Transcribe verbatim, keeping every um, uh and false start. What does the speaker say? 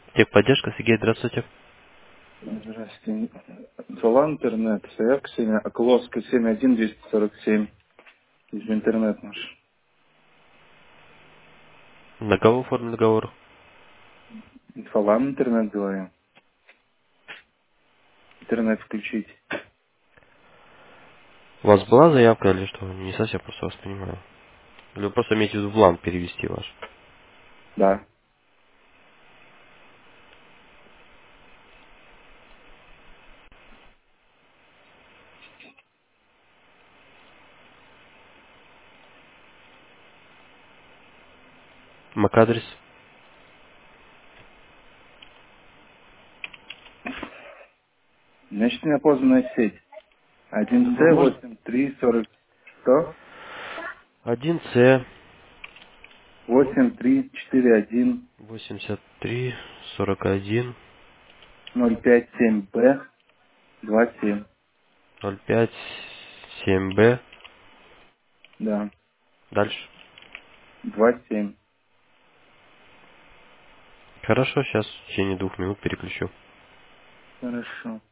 Техподдержка, Сергей, здравствуйте. Здравствуйте. Зала интернет, СЭК семь, Окловская семь один двести сорок семь. Из интернет наш. На кого оформлен договор? Инфолан интернет говорим. Интернет включить. У вас была заявка или что? Не совсем просто вас понимаю. Или вы просто имеете в виду в лан перевести ваш? Да. Мак-адрес? Значит, у меня поздняя сеть. один М- С Может, восемь три сорок что? один С восемь три четыре один восемьдесят три сорок один ноль пять семь Б два семь. ноль пять семь Б. Да. Дальше. два семь. Хорошо, сейчас в течение двух минут переключу. Хорошо.